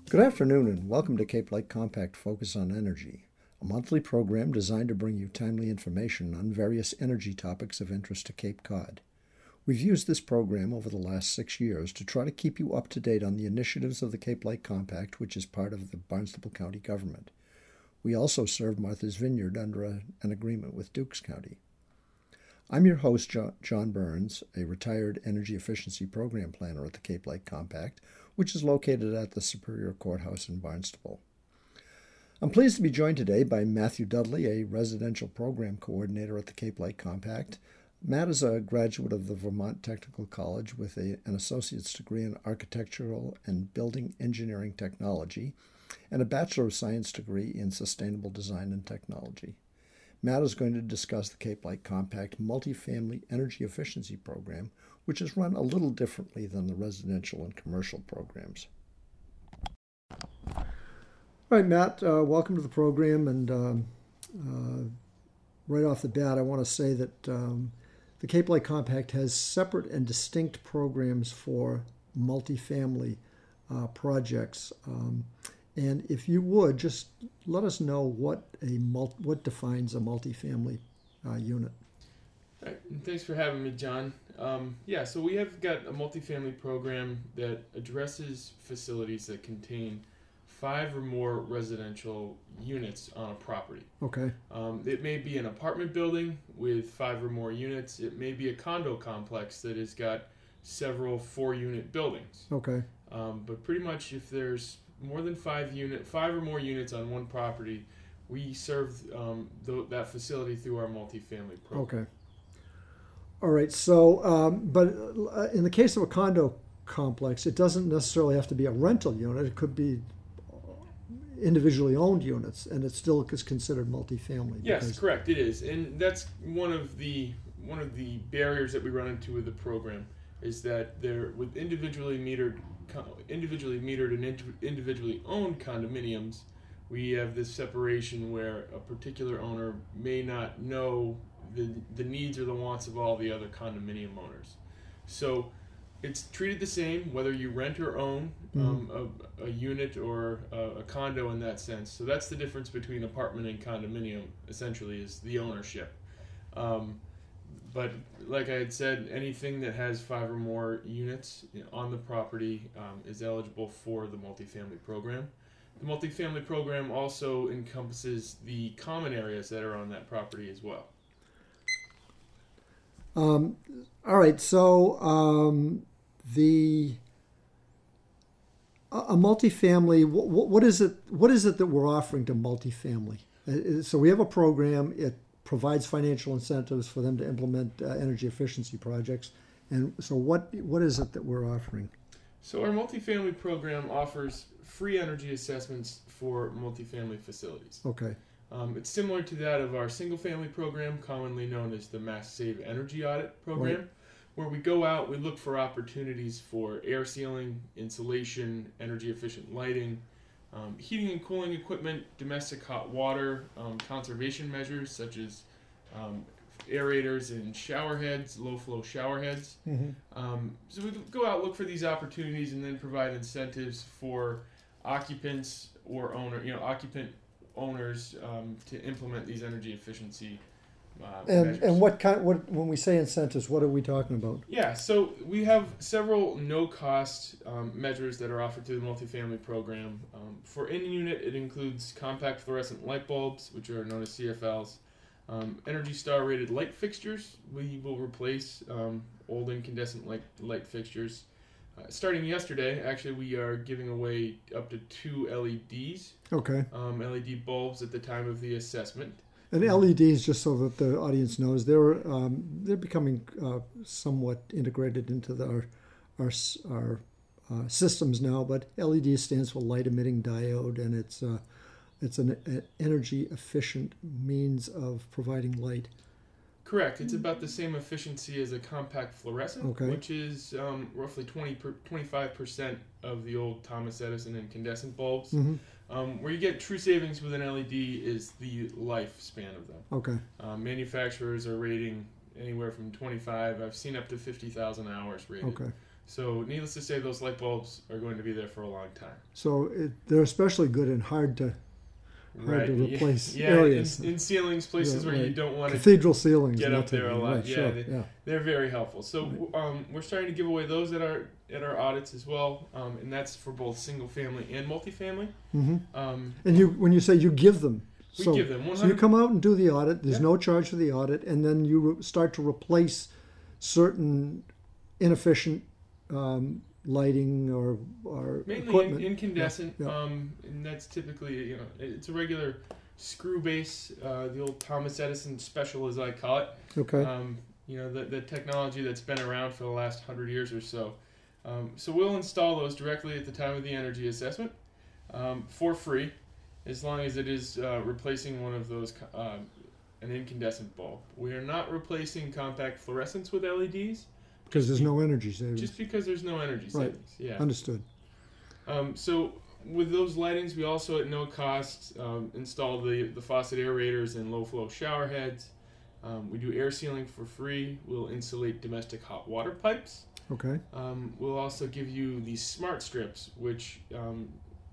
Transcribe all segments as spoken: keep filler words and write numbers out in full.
Good afternoon and welcome to Cape Light Compact Focus on Energy, a monthly program designed to bring you timely information on various energy topics of interest to Cape Cod. We've used this program over the last six years to try to keep you up to date on the initiatives of the Cape Light Compact, which is part of the Barnstable County government. We also serve Martha's Vineyard under a, an agreement with Dukes County. I'm your host, John Burns, a retired energy efficiency program planner at the Cape Light Compact, which is located at the Superior Courthouse in Barnstable. I'm pleased to be joined today by Matthew Dudley, a residential program coordinator at the Cape Light Compact. Matt is a graduate of the Vermont Technical College with a, an associate's degree in architectural and building engineering technology and a Bachelor of Science degree in sustainable design and technology. Matt is going to discuss the Cape Light Compact Multifamily Energy Efficiency Program, which is run a little differently than the residential and commercial programs. All right, Matt, uh, welcome to the program. And um, uh, right off the bat, I want to say that um, the Cape Light Compact has separate and distinct programs for multifamily uh, projects. Um, And if you would, just let us know what a multi, what defines a multifamily uh, unit. All right, and thanks for having me, John. Um, yeah, so we have got a multifamily program that addresses facilities that contain five or more residential units on a property. Okay. Um, it may be an apartment building with five or more units. It may be a condo complex that has got several four-unit buildings. Okay. Um, but pretty much if there's more than five unit, five or more units on one property, we serve um, th- that facility through our multifamily program. Okay. All right. So, um, but uh, in the case of a condo complex, it doesn't necessarily have to be a rental unit. It could be individually owned units, and it still is considered multifamily. Yes, correct. It is, and that's one of the one of the barriers that we run into with the program is that they're with individually metered. individually metered and individually owned condominiums, we have this separation where a particular owner may not know the the needs or the wants of all the other condominium owners. So it's treated the same whether you rent or own um, mm-hmm. a, a unit or a, a condo in that sense. So that's the difference between apartment and condominium, essentially, is the ownership. Um, But like I had said, anything that has five or more units on the property um, is eligible for the multifamily program. The multifamily program also encompasses the common areas that are on that property as well. Um, all right, so um, the a multifamily. What, what is it? What is it that we're offering to multifamily? Uh, so we have a program. It provides financial incentives for them to implement uh, energy efficiency projects. And so what what is it that we're offering? So our multifamily program offers free energy assessments for multifamily facilities. Okay. Um, it's similar to that of our single-family program, commonly known as the Mass Save Energy Audit program, right, where we go out, we look for opportunities for air sealing, insulation, energy-efficient lighting, Um, heating and cooling equipment, domestic hot water, um, conservation measures such as um, aerators and shower heads, low flow shower heads. Mm-hmm. Um, so we go out, look for these opportunities, and then provide incentives for occupants or owner, you know, occupant owners um, to implement these energy efficiency Uh, and measures. and what kind? What when we say incentives, what are we talking about? Yeah, so we have several no-cost um, measures that are offered to the multifamily program. Um, for in-unit, it includes compact fluorescent light bulbs, which are known as C F Ls. Um, Energy Star rated light fixtures. We will replace um, old incandescent light light fixtures. Uh, starting yesterday, actually, we are giving away up to two L E Ds. Okay. Um, L E D bulbs at the time of the assessment. And L E Ds, just so that the audience knows, they're um, they're becoming uh, somewhat integrated into the, our our, our uh, systems now. But L E D stands for light emitting diode, and it's uh, it's an, an energy efficient means of providing light. Correct. It's about the same efficiency as a compact fluorescent, okay, which is um, roughly twenty per, twenty-five percent of the old Thomas Edison incandescent bulbs. Mm-hmm. Um, where you get true savings with an L E D is the lifespan of them. Okay. Um, manufacturers are rating anywhere from twenty-five. I've seen up to fifty thousand hours rated. Okay. So needless to say, those light bulbs are going to be there for a long time. So it, they're especially good and hard to hard Right. to replace yeah, areas. In, in ceilings, places Yeah, where you right. don't want to Cathedral ceilings. get that up there type a of- lot. Right, Yeah, sure, they- yeah. They're very helpful. So um, we're starting to give away those at our at our audits as well, um, and that's for both single family and multifamily. hmm Um, And you, when you say you give them, we so, give them one so you hundred. come out and do the audit. There's Yeah. no charge for the audit, and then you re- start to replace certain inefficient um, lighting or or Mainly equipment. in, incandescent, Yeah, yeah. Um, and that's typically, you know, it's a regular screw base, uh, the old Thomas Edison special, as I call it. Okay. Um, you know, the, the technology that's been around for the last hundred years or so. Um, so we'll install those directly at the time of the energy assessment um, for free, as long as it is uh, replacing one of those, co- uh, an incandescent bulb. We are not replacing compact fluorescents with L E Ds, Because there's no energy savings. just because there's no energy Right. savings. Yeah. Understood. Um, so with those lightings, we also at no cost um, install the, the faucet aerators and low flow shower heads. Um, we do air sealing for free. We'll insulate domestic hot water pipes. Okay. Um, we'll also give you these smart strips, which um,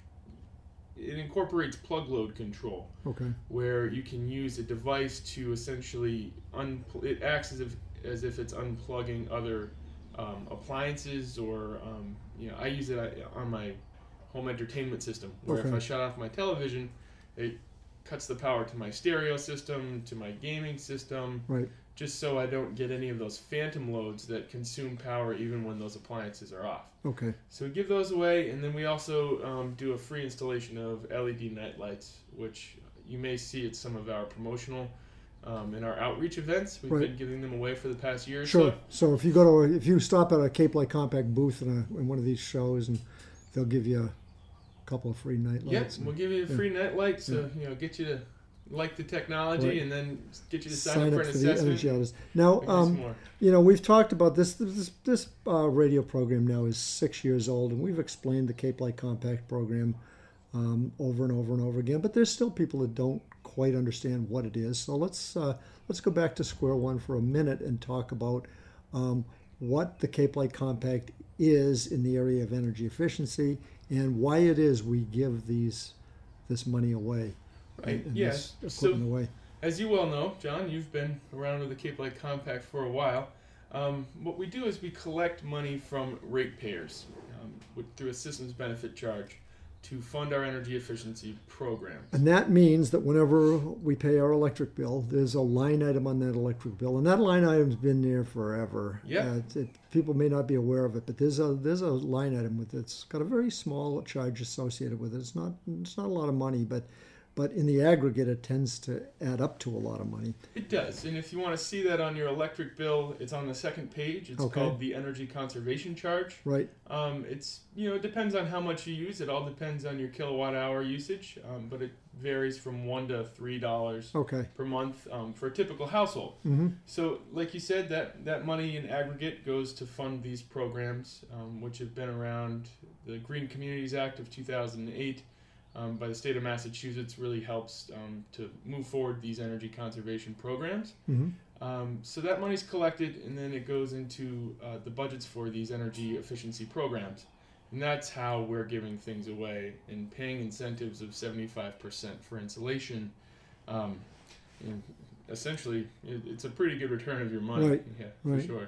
it incorporates plug load control, Okay. where you can use a device to essentially un- it acts as if as if it's unplugging other um, appliances, or um, you know, I use it on my home entertainment system, where if Okay. I shut off my television, it cuts the power to my stereo system, to my gaming system, Right. just so I don't get any of those phantom loads that consume power even when those appliances are off. Okay. So we give those away, and then we also um, do a free installation of L E D night lights, which you may see at some of our promotional um, in our outreach events. We've Right. been giving them away for the past year or Sure. so. So if you go to a, if you stop at a Cape Light Compact booth in, a, in one of these shows, and they'll give you a couple of free night Yep, lights. and we'll give you a yeah. free night light, so you know, get you to like the technology, Right. and then get you to sign, sign up for up an for the assessment. energy audits. Now, and get some um, more. you know, we've talked about this. This this uh, radio program now is six years old, and we've explained the Cape Light Compact program um, over and over and over again. But there's still people that don't quite understand what it is. So let's uh, let's go back to square one for a minute and talk about um, what the Cape Light Compact is in the area of energy efficiency and why it is we give these this money away. Right, and yes. this So, equipment away. as you well know, John, you've been around with the Cape Light Compact for a while. Um, what we do is we collect money from ratepayers um, with, through a systems benefit charge to fund our energy efficiency programs. And that means that whenever we pay our electric bill, there's a line item on that electric bill, and that line item's been there forever. Yeah. Uh, it, it, people may not be aware of it, but there's a there's a line item with it. It's got a very small charge associated with it. It's not it's not a lot of money, but but in the aggregate, it tends to add up to a lot of money. It does, and if you want to see that on your electric bill, it's on the second page. It's Okay. called the energy conservation charge. Right. Um, it's, you know, it depends on how much you use. It all depends on your kilowatt hour usage, um, but it varies from one to three dollars Okay. per month um, for a typical household. Mm-hmm. So, like you said, that that money in aggregate goes to fund these programs, um, which have been around. The Green Communities Act of two thousand eight. Um, by the state of Massachusetts really helps um, to move forward these energy conservation programs. Mm-hmm. Um, so that money's collected, and then it goes into uh, the budgets for these energy efficiency programs. And that's how we're giving things away and paying incentives of seventy-five percent for insulation. Um, and essentially, it, it's a pretty good return of your money. Right, Yeah, right. for sure.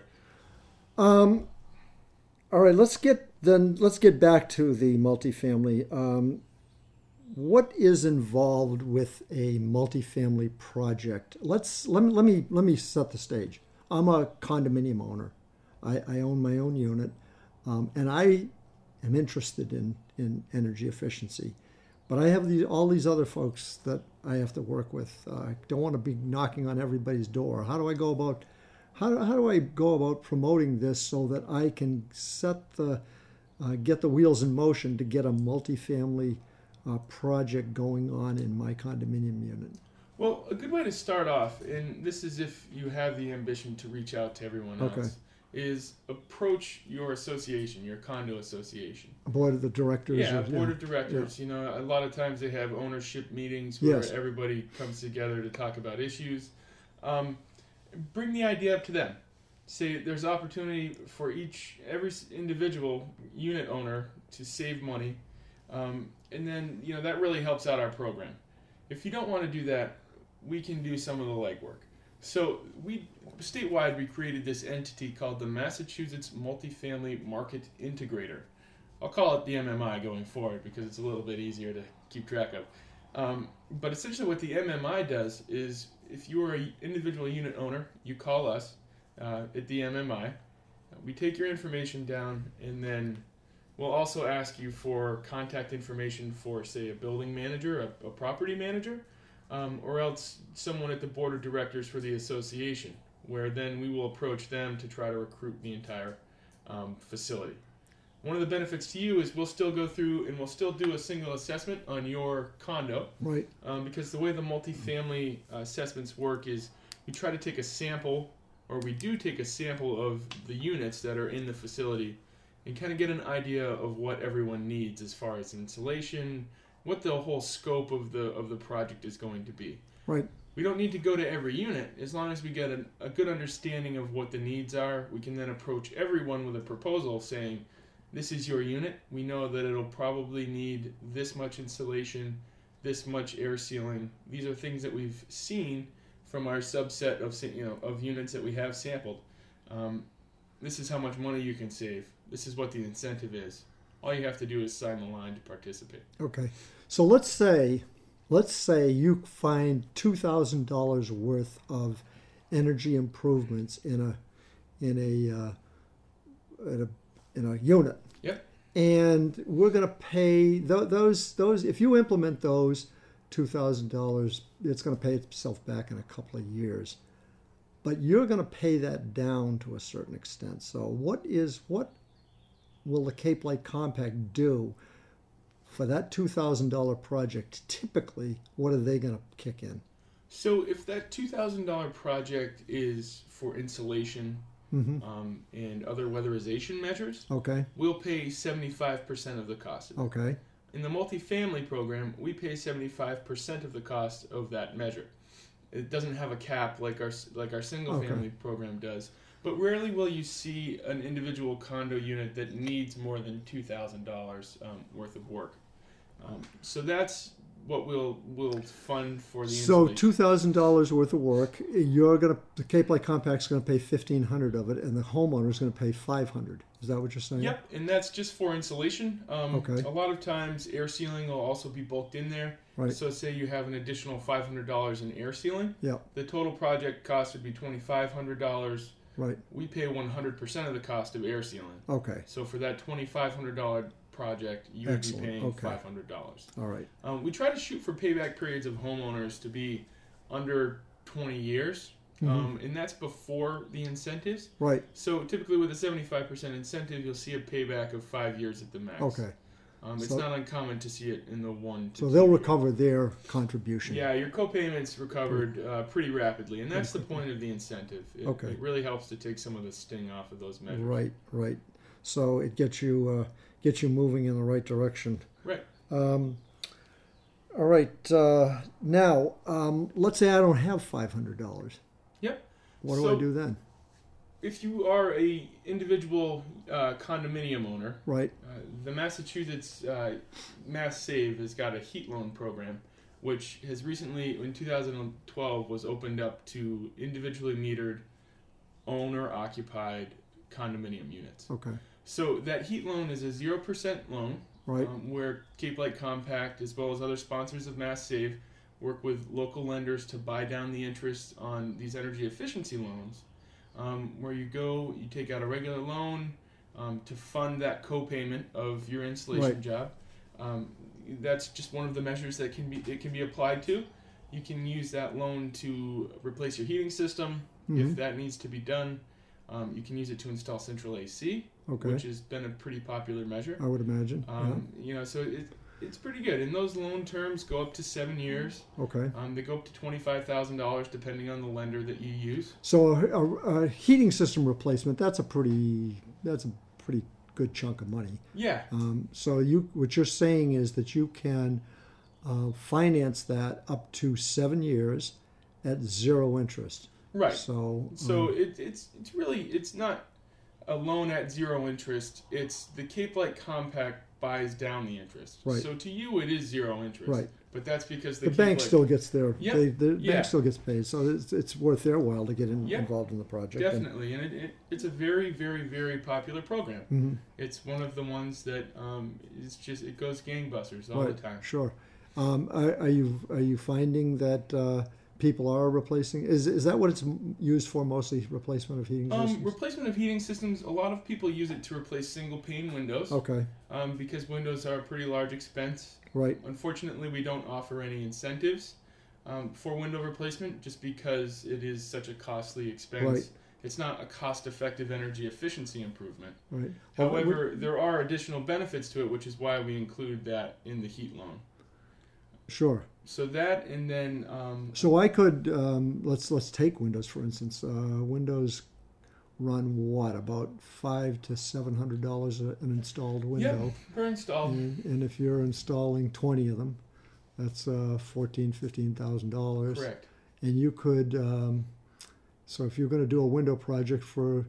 Um, all right, let's get then. Let's get back to the multifamily. Um, what is involved with a multifamily project? Let's let me let me let me set the stage. I'm a condominium owner. I, I own my own unit, um, and I am interested in in energy efficiency. But I have these all these other folks that I have to work with. Uh, I don't want to be knocking on everybody's door. How do I go about How do, how do I go about promoting this so that I can set the, uh, get the wheels in motion to get a multifamily uh, project going on in my condominium unit? Well, a good way to start off, and this is if you have the ambition to reach out to everyone else, Okay. is approach your association, your condo association. Board of the directors. Yeah, or- board of directors. You know, a lot of times they have ownership meetings where Yes. everybody comes together to talk about issues. Um, bring the idea up to them. say there's opportunity for each every s- individual unit owner to save money, um, and then you know that really helps out our program. If you don't want to do that, we can do some of the legwork. So we statewide we created this entity called the Massachusetts Multifamily Market Integrator. I'll call it the M M I going forward because it's a little bit easier to keep track of. Um, but essentially, what the M M I does is, if you are an individual unit owner, you call us uh, at the M M I. We take your information down, and then we'll also ask you for contact information for, say, a building manager, a, a property manager, um, or else someone at the board of directors for the association, where then we will approach them to try to recruit the entire um, facility. One of the benefits to you is we'll still go through and we'll still do a single assessment on your condo. Right. Um, because the way the multifamily uh, assessments work is we try to take a sample, or we do take a sample of the units that are in the facility and kind of get an idea of what everyone needs as far as insulation, what the whole scope of the of the project is going to be. Right. We don't need to go to every unit. As long as we get a, a good understanding of what the needs are, we can then approach everyone with a proposal saying, this is your unit. We know that it'll probably need this much insulation, this much air sealing. These are things that we've seen from our subset of you know of units that we have sampled. Um, this is how much money you can save. This is what the incentive is. All you have to do is sign the line to participate. Okay. So let's say, let's say you find two thousand dollars worth of energy improvements in a in a uh, in a in a unit. Yep. And we're going to pay th- those those if you implement those two thousand dollars, it's going to pay itself back in a couple of years. But you're going to pay that down to a certain extent. So what is what will the Cape Light Compact do for that two thousand dollars project? Typically, what are they going to kick in? So if that two thousand dollars project is for insulation, Mm-hmm. um, and other weatherization measures, Okay. we'll pay seventy-five percent of the cost of it. Okay. In the multifamily program, we pay seventy-five percent of the cost of that measure. It doesn't have a cap like our like our single Okay. family program does. But rarely will you see an individual condo unit that needs more than two thousand dollars um, worth of work. Um, so that's what we'll we'll fund for the So installation. two thousand dollars worth of work, you're gonna the Cape Light Compact's gonna pay fifteen hundred of it, and the homeowner's gonna pay five hundred. Is that what you're saying? Yep, and that's just for insulation. Um, Okay. A lot of times, air sealing will also be bulked in there. Right. So, say you have an additional five hundred dollars in air sealing. Yep. The total project cost would be twenty-five hundred dollars. Right. We pay one hundred percent of the cost of air sealing. Okay. So, for that twenty-five hundred dollars project, you would Excellent. be paying Okay. five hundred dollars. All right. Um, we try to shoot for payback periods of homeowners to be under twenty years. Mhm. Um, and that's before the incentives. Right. So typically with a seventy-five percent incentive, you'll see a payback of five years at the max. Okay. Um, it's So- not uncommon to see it in the one to So two they'll years. recover their contribution. Yeah, your co-payments recovered uh, pretty rapidly, and that's the point of the incentive. It, Okay. it really helps to take some of the sting off of those measures. Right. Right. So it gets you uh, gets you moving in the right direction. Right. Um, all right. Uh, now, um, let's say I don't have five hundred dollars. Yep. What do So- I do then? If you are a individual uh, condominium owner, Right. uh, the Massachusetts uh, Mass Save has got a heat loan program, which has recently, in two thousand twelve, was opened up to individually metered, owner-occupied condominium units. Okay. So that heat loan is a zero percent loan, Right. um, where Cape Light Compact, as well as other sponsors of Mass Save, work with local lenders to buy down the interest on these energy efficiency loans, um, where you go, you take out a regular loan um, to fund that co-payment of your installation Right. job. Um, that's just one of the measures that can be it can be applied to. You can use that loan to replace your heating system Mhm. if that needs to be done. Um, you can use it to install central A C, Okay. which has been a pretty popular measure. I would imagine. Um, You know, so it, it's pretty good. And those loan terms go up to seven years. yeah. Okay. Um, they go up to twenty-five thousand dollars depending on the lender that you use. So a, a, a heating system replacement, that's a pretty that's a pretty good chunk of money. Yeah, Um, so you what you're saying is that you can uh, finance that up to seven years at zero interest. Right. So, So um, it, it's it's really it's not a loan at zero interest. It's the Cape Light Compact buys down the interest. Right. So to you it is zero interest. Right. But that's because the, the Cape bank Light, still gets their, Yep. they, the Yeah. bank still gets paid. So it's, it's worth their while to get in, Yep. involved in the project. And- definitely, and it, it, it's a very very very popular program. Mhm. It's one of the ones that um, is just it goes gangbusters all Right, the time. sure. Um, are, are you are you finding that uh, people are replacing? Is is that what it's m- used for mostly? Replacement of heating Um, systems? replacement of heating systems. A lot of people use it to replace single pane windows. Okay, Um, because windows are a pretty large expense. right, Unfortunately, we don't offer any incentives um, for window replacement just because it is such a costly expense. Right. It's not a cost-effective energy efficiency improvement. right. However, there are additional benefits to it, which is why we include that in the heat loan. Sure. So that, and then um, So I could um, let's let's take Windows for instance. Uh, Windows run what about five to seven hundred dollars an installed window, yeah, per install. and, and if you're installing twenty of them, that's uh, fourteen fifteen thousand dollars. Correct. And you could um, so if you're going to do a window project for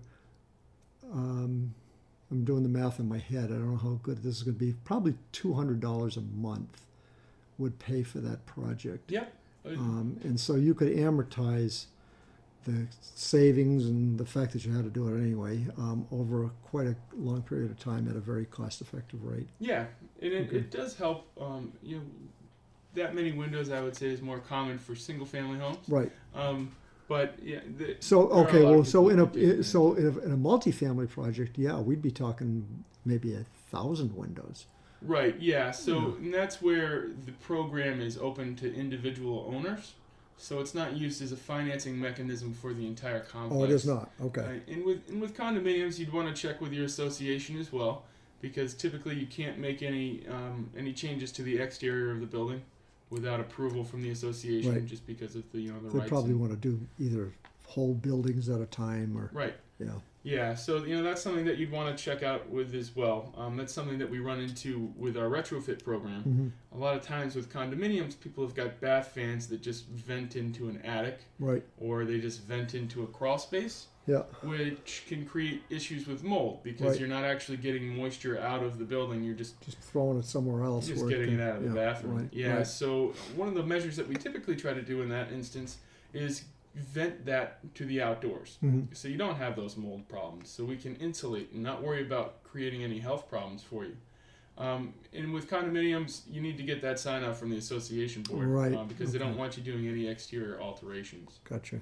um, I'm doing the math in my head. I don't know how good this is going to be. Probably two hundred dollars a month would pay for that project. Yep. Uh, Um, and so you could amortize the savings and the fact that you had to do it anyway um, over a, quite a long period of time at a very cost-effective rate. Yeah, and it, Okay. it does help. Um, you know, that many windows, I would say, is more common for single-family homes. Right. Um, but yeah, the, So there are okay, a lot well, of so in people who do a that. so in a, in a multifamily project, yeah, we'd be talking maybe a thousand windows. Right, yeah. So Yeah. and that's where the program is open to individual owners. So it's not used as a financing mechanism for the entire complex. Oh, it is not. Okay. Right. And with and with condominiums, you'd want to check with your association as well, because typically you can't make any um, any changes to the exterior of the building without approval from the association, Right. just because of the you know the They rights. probably and- want to do either whole buildings at a time or right. yeah. Yeah, so you know that's something that you'd want to check out with as well. Um, that's something that we run into with our retrofit program. Hmm. A lot of times with condominiums, people have got bath fans that just vent into an attic, Right. or they just vent into a crawl space, Yeah. which can create issues with mold because Right. you're not actually getting moisture out of the building. You're just Just throwing it somewhere else. just where getting can- it out of the yeah, bathroom. Right. Yeah. Right. So one of the measures that we typically try to do in that instance is vent that to the outdoors. Mhm. So you don't have those mold problems. So we can insulate and not worry about creating any health problems for you. Um, and with condominiums, you need to get that sign off from the association board, Right, uh, because they don't okay. want you doing any exterior alterations. Gotcha.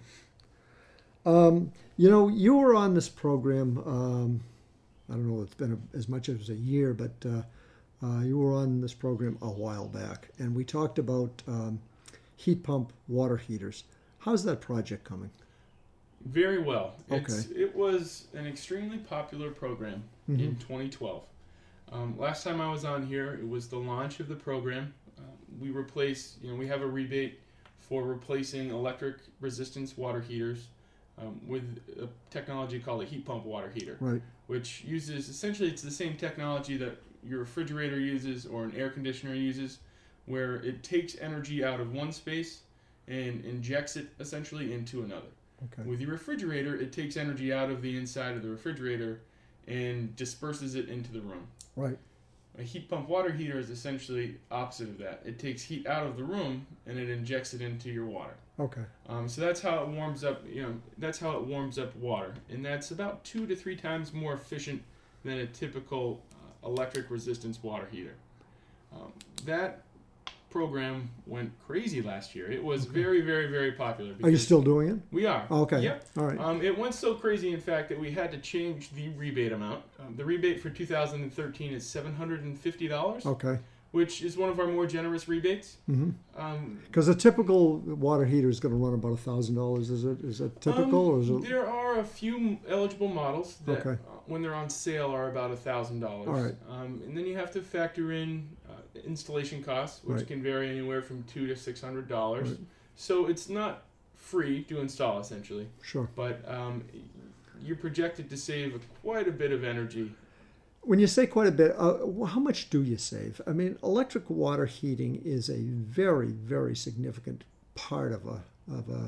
Um, you know, you were on this program. Um, I don't know. It's been a, as much as a year, but uh, uh, you were on this program a while back, and we talked about um, heat pump water heaters. How's that project coming? Very well. It's, Okay. It was an extremely popular program in Mhm. twenty twelve. Um, last time I was on here, it was the launch of the program. Uh, we replace, you know, we have a rebate for replacing electric resistance water heaters um, with a technology called a heat pump water heater, Right. which uses essentially it's the same technology that your refrigerator uses or an air conditioner uses, where it takes energy out of one space and injects it essentially into another. Okay. With your refrigerator, it takes energy out of the inside of the refrigerator and disperses it into the room. Right. A heat pump water heater is essentially opposite of that. It takes heat out of the room and it injects it into your water. Okay. Um, so that's how it warms up. You know, that's how it warms up water, and that's about two to three times more efficient than a typical uh, electric resistance water heater. Um, that program went crazy last year. It was Okay. very, very, very popular. Are you because still doing it? We are. Okay. Yep. All right. Um, it went so crazy, in fact, that we had to change the rebate amount. Um, the rebate for two thousand thirteen is seven hundred fifty dollars, Okay. which is one of our more generous rebates. Mm-hmm. Um, Because a typical water heater is going to run about a thousand dollars. Is it? Is that typical, um, or is it? There are a few eligible models that, Okay. uh, when they're on sale, are about a thousand dollars. All right. Um, and then you have to factor in uh, installation costs, which Right. can vary anywhere from two to six hundred dollars. Right. So it's not free to install, essentially. Sure. But um, you're projected to save quite a bit of energy. When you say quite a bit, uh, wh- how much do you save? I mean, electric water heating is a very, very significant part of a of a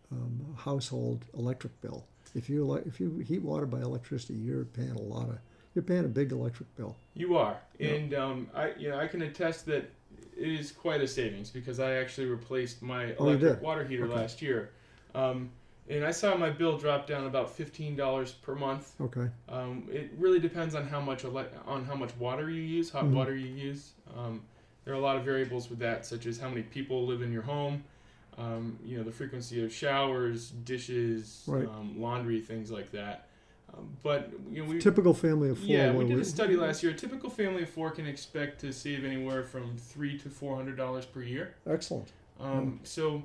um, household electric bill. If you like, if you heat water by electricity, you're paying a lot of, you're paying a big electric bill. You are, Yeah. and um, I, you know, I can attest that it is quite a savings because I actually replaced my Oh, you electric did? water heater Okay. last year, um, and I saw my bill drop down about fifteen dollars per month. Okay. Um, it really depends on how much ele- on how much water you use, hot Mhm. water you use. Um, there are a lot of variables with that, such as how many people live in your home, um, you know, the frequency of showers, dishes, Right. um, laundry, things like that. Um, but you know, we Typical family of four. yeah, we what did a study last year. A typical family of four can expect to save anywhere from three to four hundred dollars per year. Excellent. Um, So,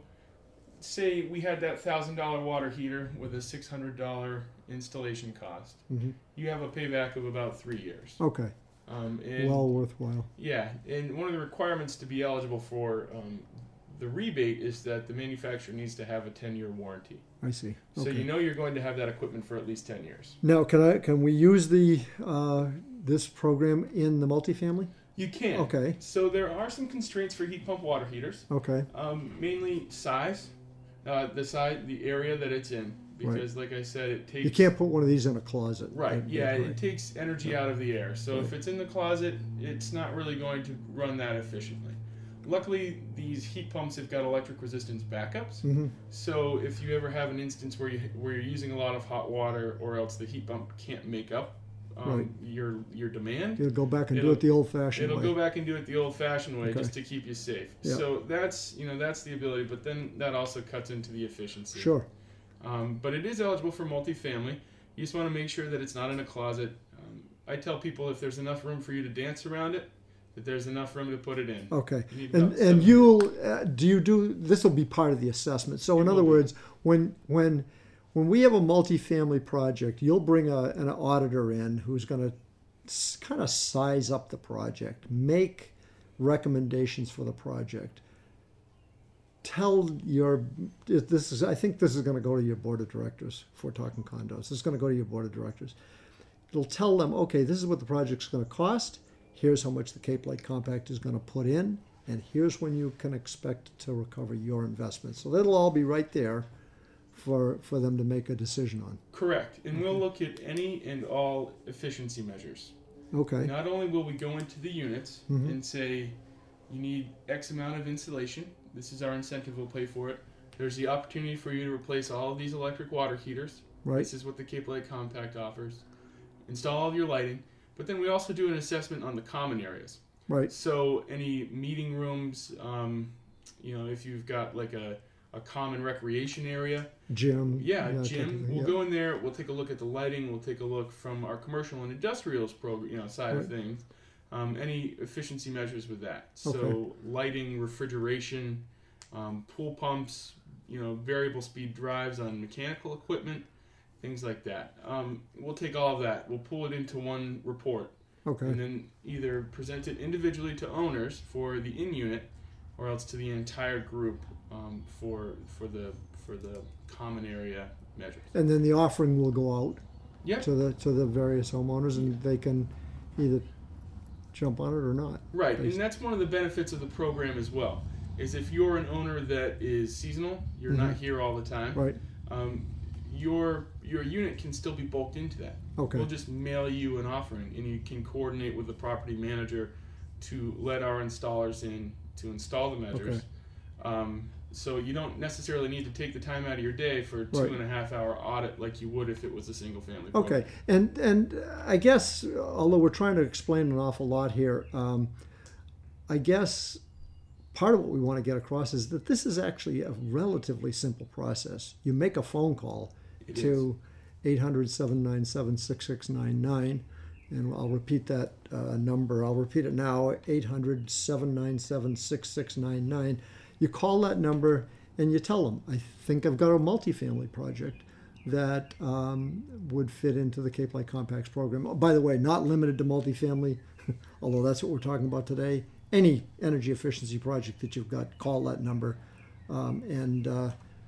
say we had that thousand dollar water heater with a six hundred dollar installation cost. Hmm. You have a payback of about three years. Okay. Um, and Well worthwhile. yeah, and one of the requirements to be eligible for um, the rebate is that the manufacturer needs to have a ten year warranty. I see. So Okay. you know you're going to have that equipment for at least ten years. Now, can I can we use the uh, this program in the multifamily? You can. Okay. So there are some constraints for heat pump water heaters. Okay. Um, mainly size, uh, the size, the area that it's in, because like I said, it takes. You can't put one of these in a closet. Right. That'd be Yeah, great. it takes energy out of the air. So if Right. it's in the closet, it's not really going to run that efficiently. Luckily, these heat pumps have got electric resistance backups. Mhm. So if you ever have an instance where you where you're using a lot of hot water, or else the heat pump can't make up um, Right. your your demand, You'll go back and do It'll- it the old-fashioned it'll way. go back and do it the old-fashioned way Okay. just to keep you safe. Yeah. So that's you know that's the ability, but then that also cuts into the efficiency. Sure. Um, but it is eligible for multifamily. You just want to make sure that it's not in a closet. Um, I tell people if there's enough room for you to dance around it, that there's enough room to put it in. Okay. You need And about and seven- you'll uh, do you do this will be part of the assessment. So in It other will be. words, when when when we have a multifamily project, you'll bring a, an auditor in who's going to kind of size up the project, make recommendations for the project. Tell your this is I think this is going to go to your board of directors if we're talking condos. This is going to go to your board of directors. It'll tell them, okay, this is what the project's going to cost. Here's how much the Cape Light Compact is going to put in, and here's when you can expect to recover your investment. So that'll all be right there for for them to make a decision on. Correct. And we'll look at any and all efficiency measures. Okay. Not only will we go into the units Mhm. and say, you need X amount of insulation. This is our incentive. We'll pay for it. There's the opportunity for you to replace all of these electric water heaters. Right. This is what the Cape Light Compact offers. Install all of your lighting. But then we also do an assessment on the common areas. Right. So any meeting rooms, um, you know, if you've got like a, a common recreation area, Gym. yeah, that type of gym. thing, We'll yeah. go in there. We'll take a look at the lighting. We'll take a look from our commercial and industrials program, you know, side of Right. things. Um, any efficiency measures with that. So Okay. lighting, refrigeration, um, pool pumps, you know, variable speed drives on mechanical equipment, things like that. Um, we'll take all of that. We'll pull it into one report, Okay. and then either present it individually to owners for the in unit, or else to the entire group um, for for the for the common area measures. And then the offering will go out Yeah, to the to the various homeowners, and they can either jump on it or not. right. Based- And that's one of the benefits of the program as well. Is if you're an owner that is seasonal, you're not here all the time. Right. Um, your your unit can still be bulked into that. Okay. We'll just mail you an offering, and you can coordinate with the property manager to let our installers in to install the measures. Okay. Um, so you don't necessarily need to take the time out of your day for a two Right. and a half hour audit like you would if it was a single family. Okay, and and I guess although we're trying to explain an awful lot here, um, I guess part of what we want to get across is that this is actually a relatively simple process. You make a phone call It to eight hundred, seven nine seven, six six nine nine, and I'll repeat that uh, number. I'll repeat it now: eight hundred, seven nine seven, six six nine nine. You call that number and you tell them, I think I've got a multifamily project that um, would fit into the Cape Light Compacts program. Oh, by the way, not limited to multifamily, although that's what we're talking about today. Any energy efficiency project that you've got, call that number um, and uh,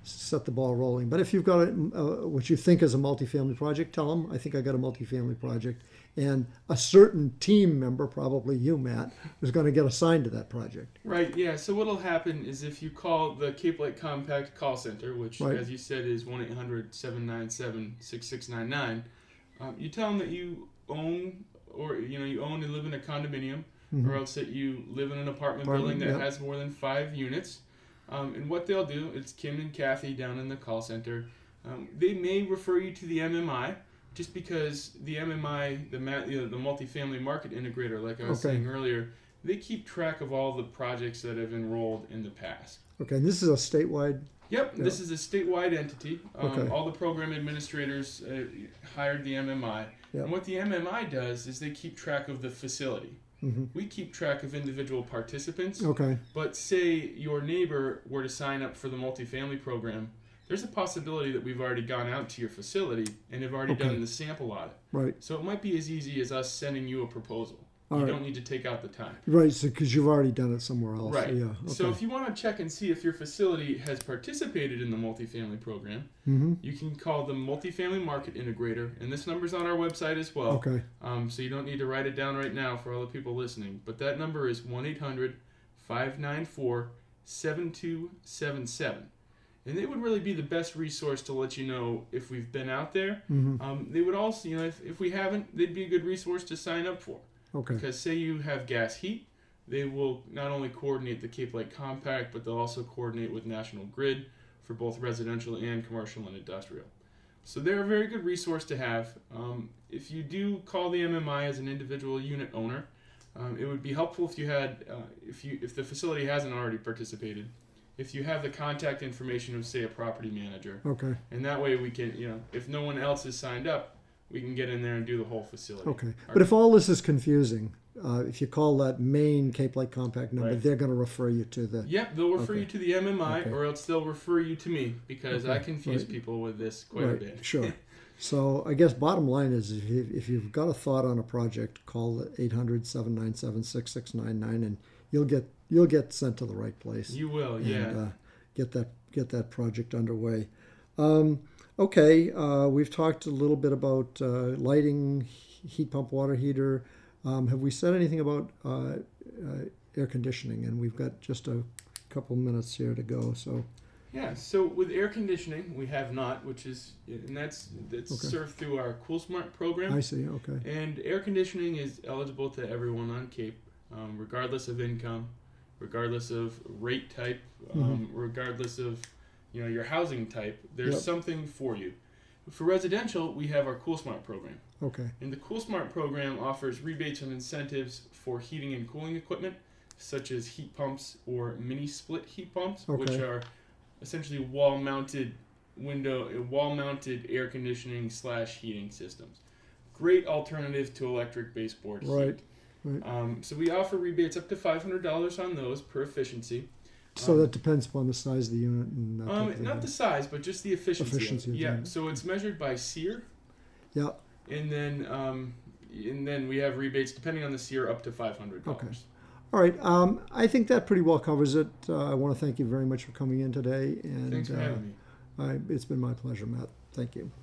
set the ball rolling. But if you've got a, uh, what you think is a multifamily project, tell them, I think I got a multifamily project. And a certain team member, probably you, Matt, is going to get assigned to that project. Right, yeah. So what'll happen is if you call the Cape Light Compact call center, which, Right. as you said, is one eight hundred, seven nine seven, six six nine nine, um, you tell them that you own, or you know, you own and live in a condominium, Mhm. or else that you live in an apartment, Apartment, building that yep. has more than five units. Um, and what they'll do, it's Kim and Kathy down in the call center. Um, they may refer you to the M M I, just because the M M I, the ma- you know, the multifamily market integrator, like I was Okay. saying earlier, they keep track of all the projects that have enrolled in the past. Okay, and this is a statewide. Yep, Yeah. this is a statewide entity. Um, Okay. All the program administrators uh, hired the M M I. Yeah. And what the M M I does is they keep track of the facility. Mhm. We keep track of individual participants. Okay. But say your neighbor were to sign up for the multifamily program, there's a possibility that we've already gone out to your facility and have already Okay. done the sample audit. Right. So it might be as easy as us sending you a proposal. All you right. don't need to take out the time. Right. So because you've already done it somewhere else. Right. Yeah. Okay. So if you want to check and see if your facility has participated in the multifamily program, Mm-hmm. you can call the multifamily market integrator, and this number's on our website as well. Okay. Um, so you don't need to write it down right now for all the people listening. But that number is one eight hundred, five nine four, seven two seven seven. And they would really be the best resource to let you know if we've been out there. Mm-hmm. Um, they would also, you know, if, if we haven't, they'd be a good resource to sign up for. Okay. Because say you have gas heat, they will not only coordinate the Cape Light Compact, but they'll also coordinate with National Grid for both residential and commercial and industrial. So they're a very good resource to have. Um, if you do call the M M I as an individual unit owner, um, it would be helpful if you had, uh, if you if the facility hasn't already participated, if you have the contact information of, say, a property manager, Okay. and that way we can, you know, if no one else is signed up, we can get in there and do the whole facility. Okay. But if all this is confusing, uh, if you call that main Cape Light Compact number, Right. they're going to refer you to the. Yep, they'll refer Okay. you to the M M I, Okay. or else they'll refer you to me, because I Okay, confuse right. people with this quite Right. a bit. Sure. So I guess bottom line is if, you, if you've got a thought on a project, call eight hundred, seven nine seven, six six nine nine and you'll get you'll get sent to the right place. You will, and, yeah. uh, get that get that project underway. Um, okay, uh, we've talked a little bit about uh, lighting, heat pump, water heater. Um, have we said anything about uh, uh, air conditioning? And we've got just a couple minutes here to go. So Yeah, so with air conditioning, we have not, which is, and that's that's Okay. served through our CoolSmart program. I see. Okay. And air conditioning is eligible to everyone on Cape, um, regardless of income, regardless of rate type, um, regardless of, you know, your housing type. There's Yep. something for you. For residential, we have our CoolSmart program. Okay. And the CoolSmart program offers rebates and incentives for heating and cooling equipment, such as heat pumps or mini split heat pumps, which Okay. are essentially wall-mounted window, wall-mounted air conditioning slash heating systems. Great alternative to electric baseboard heat. Right. Right. Um, so we offer rebates up to five hundred dollars on those per efficiency. So Um, that depends upon the size of the unit and that type Um, of not thing. the size, but just the efficiency. Efficiency Of of it. the Yeah. unit. So it's measured by SEER. Yeah. And then, um, and then we have rebates depending on the SEER up to five hundred dollars. Okay. All right. Um, I think that pretty well covers it. Uh, I want to thank you very much for coming in today. And Thanks for uh, having me. I, it's been my pleasure, Matt. Thank you.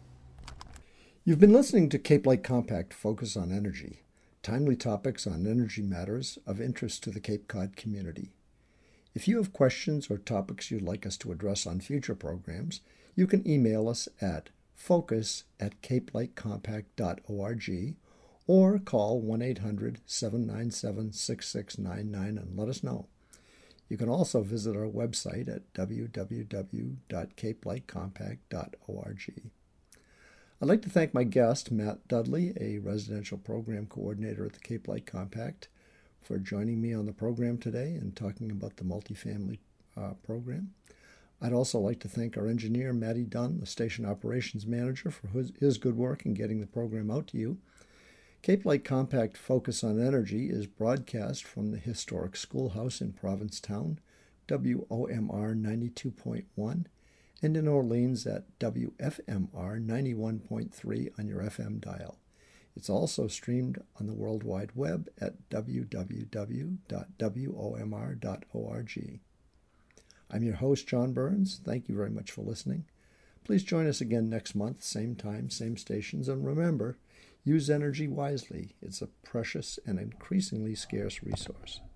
You've been listening to Cape Light Compact Focus on Energy, timely topics on energy matters of interest to the Cape Cod community. If you have questions or topics you'd like us to address on future programs, you can email us at focus at cape light compact dot org or call one eight hundred, seven nine seven, six six nine nine and let us know. You can also visit our website at w w w dot cape light compact dot org. I'd like to thank my guest, Matt Dudley, a residential program coordinator at the Cape Light Compact, for joining me on the program today and talking about the multifamily uh, program. I'd also like to thank our engineer, Matty Dunn, the station operations manager, for his, his good work in getting the program out to you. Cape Light Compact Focus on Energy is broadcast from the historic schoolhouse in Provincetown, W O M R ninety-two point one, and in Orleans at W F M R ninety-one point three on your F M dial. It's also streamed on the World Wide Web at w w w dot w o m r dot org. I'm your host, John Burns. Thank you very much for listening. Please join us again next month, same time, same stations. And remember, use energy wisely. It's a precious and increasingly scarce resource.